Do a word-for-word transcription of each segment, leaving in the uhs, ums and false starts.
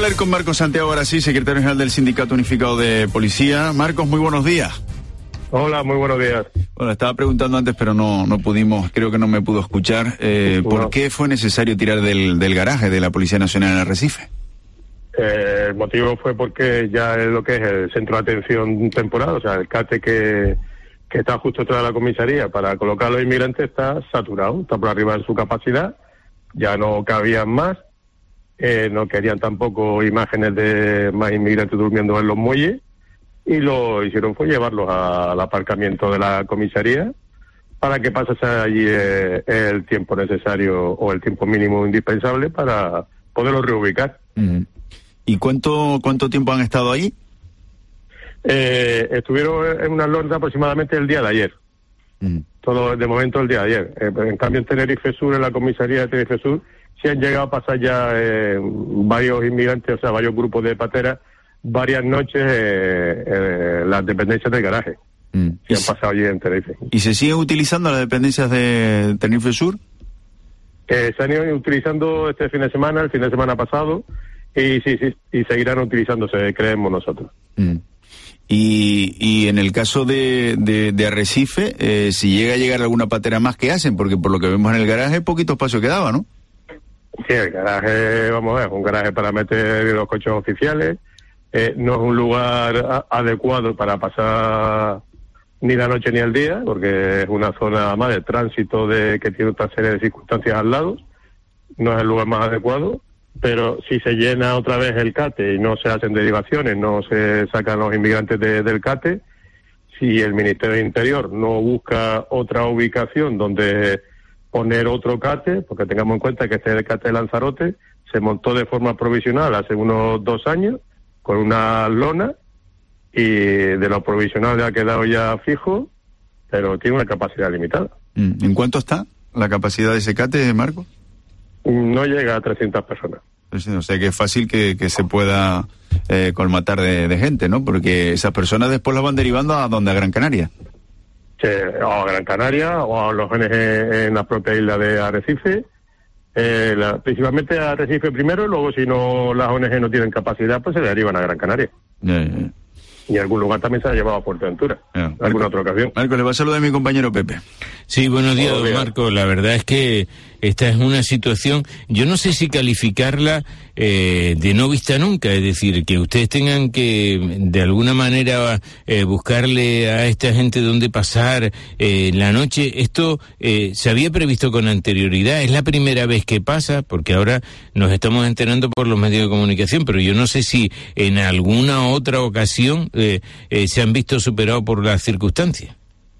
hablar con Marcos Santiago ahora sí, secretario general del Sindicato Unificado de Policía. Marcos, muy buenos días. Hola, muy buenos días. Bueno, estaba preguntando antes, pero no no pudimos, creo que no me pudo escuchar. Eh, ¿Por no. qué fue necesario tirar del, del garaje de la Policía Nacional en Arrecife? Eh, el motivo fue porque ya es lo que es el centro de atención temporal, o sea, el CATE que, que está justo detrás de la comisaría para colocar a los inmigrantes está saturado, está por arriba de su capacidad, ya no cabían más, eh, no querían tampoco imágenes de más inmigrantes durmiendo en los muelles, y lo hicieron fue llevarlos a, al aparcamiento de la comisaría para que pasase allí eh, el tiempo necesario o el tiempo mínimo indispensable para poderlos reubicar. Uh-huh. ¿Y cuánto cuánto tiempo han estado ahí? Eh, estuvieron en una lorda aproximadamente el día de ayer. Uh-huh. Todo de momento el día de ayer. Eh, en cambio en Tenerife Sur, en la comisaría de Tenerife Sur, sí han llegado a pasar ya eh, varios inmigrantes, o sea, varios grupos de pateras, varias noches eh, eh, las dependencias del garaje. Mm. Que han pasado allí en Tenerife. ¿Y se siguen utilizando las dependencias de Tenerife Sur? Eh, se han ido utilizando este fin de semana, el fin de semana pasado, y sí, sí, y seguirán utilizándose, creemos nosotros. Mm. Y, y en el caso de, de, de Arrecife, eh, si llega a llegar alguna patera más, ¿qué hacen? Porque por lo que vemos en el garaje, poquito espacio quedaba, ¿no? Sí, el garaje, vamos a ver, un garaje para meter los coches oficiales. Eh, no es un lugar a- adecuado para pasar ni la noche ni el día, porque es una zona más de tránsito de que tiene otra serie de circunstancias al lado. No es el lugar más adecuado, pero si se llena otra vez el CATE y no se hacen derivaciones, no se sacan los inmigrantes de, del CATE, si el Ministerio del Interior no busca otra ubicación donde poner otro CATE, porque tengamos en cuenta que este es el CATE de Lanzarote, se montó de forma provisional hace unos dos años, con una lona, y de lo provisional ha quedado ya fijo, pero tiene una capacidad limitada. ¿En cuánto está la capacidad de ese CATE, Marco? No llega a trescientas personas. O sea que es fácil que, que se pueda eh, colmatar de, de gente, ¿no? Porque esas personas después las van derivando a donde, a Gran Canaria. Sí, o a Gran Canaria, o a los N G en la propia isla de Arrecife. Eh, la, principalmente a Arrecife primero, y luego si no las O N G no tienen capacidad, pues se derivan a Gran Canaria. Yeah, yeah. Y en algún lugar también se ha llevado a Fuerteventura, yeah. En alguna otra ocasión. Marco, le va a saludar a mi compañero Pepe. Sí, buenos días, don Marco. La verdad es que esta es una situación, yo no sé si calificarla eh, de no vista nunca, es decir, que ustedes tengan que de alguna manera eh, buscarle a esta gente dónde pasar eh, la noche. Esto eh, se había previsto con anterioridad, es la primera vez que pasa, porque ahora nos estamos enterando por los medios de comunicación, pero yo no sé si en alguna otra ocasión eh, eh, se han visto superados por las circunstancias.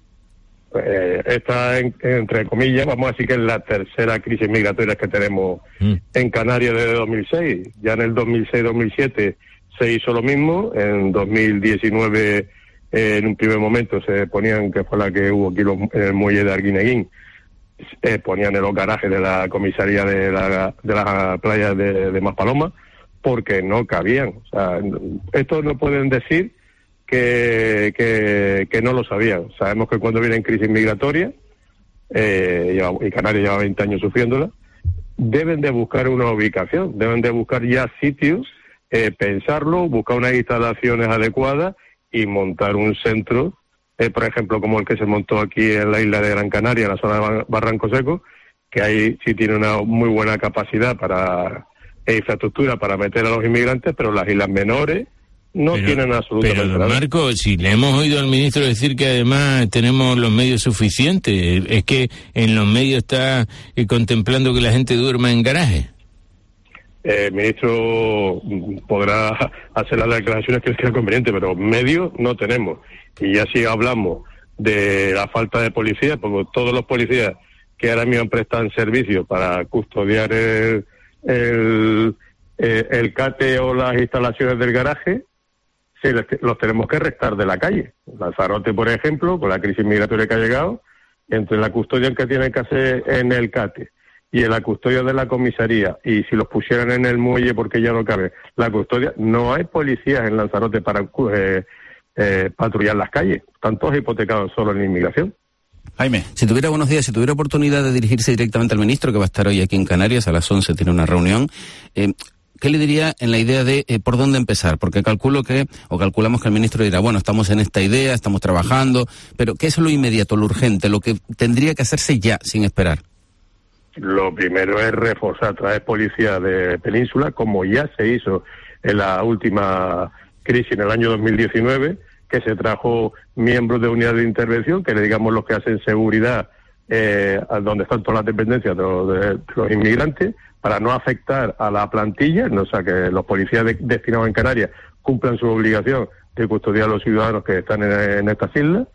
Eh, esta, en, entre comillas, vamos a decir que es la tercera crisis migratoria que tenemos mm. en Canarias desde dos mil seis. Ya en el dos mil seis dos mil siete se hizo lo mismo. En dos mil diecinueve, eh, en un primer momento, se ponían, que fue la que hubo aquí los, en el muelle de Arguineguín, eh, ponían en los garajes de la comisaría de la, de la playa de, de Maspaloma, porque no cabían. O sea, esto no pueden decir Que, que, que no lo sabían. Sabemos que cuando vienen crisis migratorias, eh, y Canarias lleva veinte años sufriéndola, deben de buscar una ubicación, deben de buscar ya sitios, eh, pensarlo, buscar unas instalaciones adecuadas y montar un centro, eh, por ejemplo, como el que se montó aquí en la isla de Gran Canaria, en la zona de Barranco Seco, que ahí sí tiene una muy buena capacidad para e infraestructura para meter a los inmigrantes, pero las islas menores no pero, tienen absolutamente pero, nada. Marco, si le hemos oído al ministro decir que además tenemos los medios suficientes, es que en los medios está eh, contemplando que la gente duerma en garaje. Eh, el ministro podrá hacer las declaraciones que sea conveniente, pero medios no tenemos. Y ya si hablamos de la falta de policías, porque todos los policías que ahora mismo prestan servicio para custodiar el, el, el, el CATE o las instalaciones del garaje, sí, los tenemos que restar de la calle. Lanzarote, por ejemplo, con la crisis migratoria que ha llegado, entre la custodia que tienen que hacer en el CATE y en la custodia de la comisaría, y si los pusieran en el muelle porque ya no cabe la custodia, no hay policías en Lanzarote para eh, eh, patrullar las calles. Están todos hipotecados solo en inmigración. Jaime. Si tuviera, buenos días, si tuviera oportunidad de dirigirse directamente al ministro, que va a estar hoy aquí en Canarias, a las once tiene una reunión, eh, ¿qué le diría en la idea de eh, por dónde empezar? Porque calculo que, o calculamos que el ministro dirá, bueno, estamos en esta idea, estamos trabajando, pero ¿qué es lo inmediato, lo urgente, lo que tendría que hacerse ya, sin esperar? Lo primero es reforzar, traer policía de Península, como ya se hizo en la última crisis en el año dos mil diecinueve, que se trajo miembros de unidades de intervención, que le digamos los que hacen seguridad, eh, donde están todas las dependencias de los, de los inmigrantes, para no afectar a la plantilla, no, o sea, que los policías de, destinados en Canarias cumplan su obligación de custodiar a los ciudadanos que están en, en estas islas.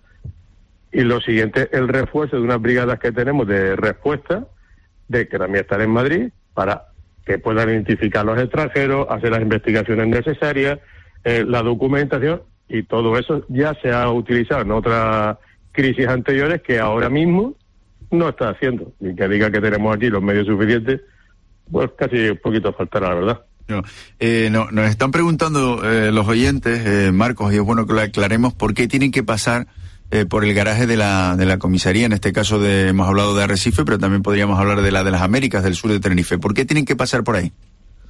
Y lo siguiente, el refuerzo de unas brigadas que tenemos de respuesta, de que también están en Madrid, para que puedan identificar a los extranjeros, hacer las investigaciones necesarias, eh, la documentación, y todo eso ya se ha utilizado en otras crisis anteriores que ahora mismo no está haciendo. Y que diga que tenemos aquí los medios suficientes, pues casi un poquito faltará, la verdad. No, eh, no, nos están preguntando eh, los oyentes, eh, Marcos, y es bueno que lo aclaremos, ¿por qué tienen que pasar eh, por el garaje de la de la comisaría? En este caso de, hemos hablado de Arrecife, pero también podríamos hablar de la de las Américas, del sur de Tenerife. ¿Por qué tienen que pasar por ahí?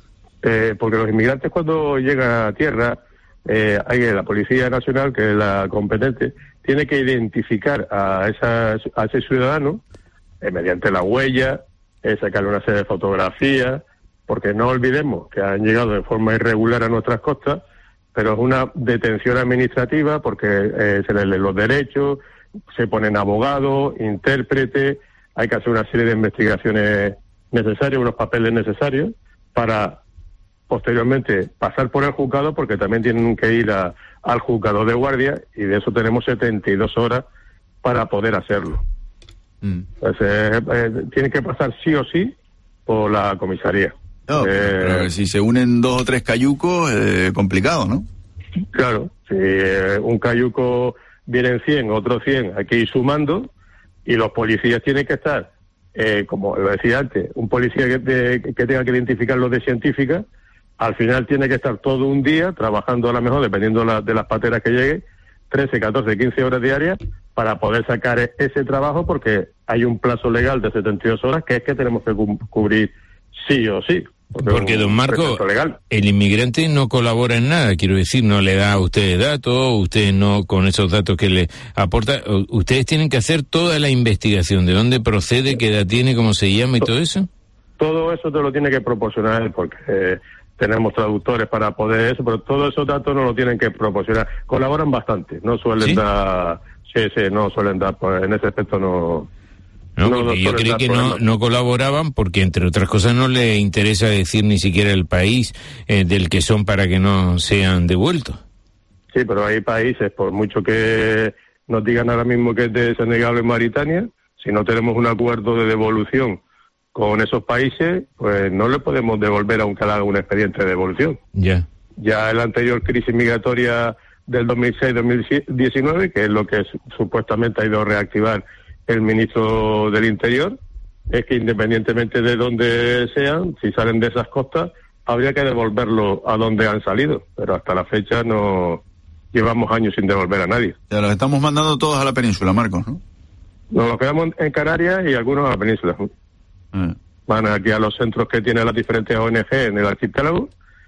Eh, porque los inmigrantes cuando llegan a tierra, eh, hay la Policía Nacional, que es la competente, tiene que identificar a, esa, a ese ciudadano eh, mediante la huella, eh, sacarle una serie de fotografías, porque no olvidemos que han llegado de forma irregular a nuestras costas, pero es una detención administrativa porque eh, se les leen los derechos, se ponen abogados, intérpretes, hay que hacer una serie de investigaciones necesarias, unos papeles necesarios para posteriormente pasar por el juzgado, porque también tienen que ir a, al juzgado de guardia, y de eso tenemos setenta y dos horas para poder hacerlo. Mm. Entonces, eh, eh, tienen que pasar sí o sí por la comisaría. No, eh, pero si se unen dos o tres cayucos, eh, complicado, ¿no? Claro, si eh, un cayuco vienen cien, otros cien, hay que ir sumando, y los policías tienen que estar, eh, como lo decía antes, un policía que, de, que tenga que identificar los de científica, al final tiene que estar todo un día trabajando, a lo mejor, dependiendo la, de las pateras que llegue, trece, catorce, quince horas diarias, para poder sacar ese trabajo, porque hay un plazo legal de setenta y dos horas que es que tenemos que cu- cubrir sí o sí. Porque, porque don Marco, el inmigrante no colabora en nada, quiero decir, no le da a ustedes datos, ustedes no, con esos datos que le aporta, ustedes tienen que hacer toda la investigación, de dónde procede, qué edad tiene, cómo se llama y todo eso. Todo eso te lo tiene que proporcionar, porque eh, tenemos traductores para poder eso, pero todos esos datos no lo tienen que proporcionar. Colaboran bastante, no suelen ¿Sí? dar, sí, sí, no suelen dar, pues en ese aspecto no... No, no, porque yo creí que no, no colaboraban porque, entre otras cosas, no le interesa decir ni siquiera el país eh, del que son para que no sean devueltos. Sí, pero hay países, por mucho que nos digan ahora mismo que es de Senegal o Mauritania, si no tenemos un acuerdo de devolución con esos países, pues no le podemos devolver aunque haga un expediente de devolución. Ya. Ya en la anterior crisis migratoria del dos mil seis dos mil diecinueve, que es lo que supuestamente ha ido a reactivar el ministro del Interior, es que independientemente de dónde sean, si salen de esas costas, habría que devolverlo a donde han salido, pero hasta la fecha no llevamos años sin devolver a nadie. Ya los estamos mandando todos a la península, Marcos, ¿no? Nos los quedamos en Canarias y algunos a la península. Mm. Van aquí a los centros que tienen las diferentes O N G en el archipiélago,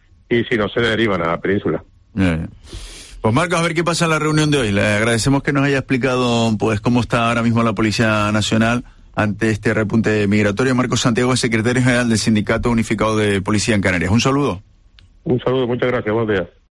y si no, se derivan a la península. Yeah, yeah. Pues Marcos, a ver qué pasa en la reunión de hoy. Le agradecemos que nos haya explicado pues cómo está ahora mismo la Policía Nacional ante este repunte migratorio. Marcos Santiago es secretario general del Sindicato Unificado de Policía en Canarias. Un saludo. Un saludo, muchas gracias, buenos días.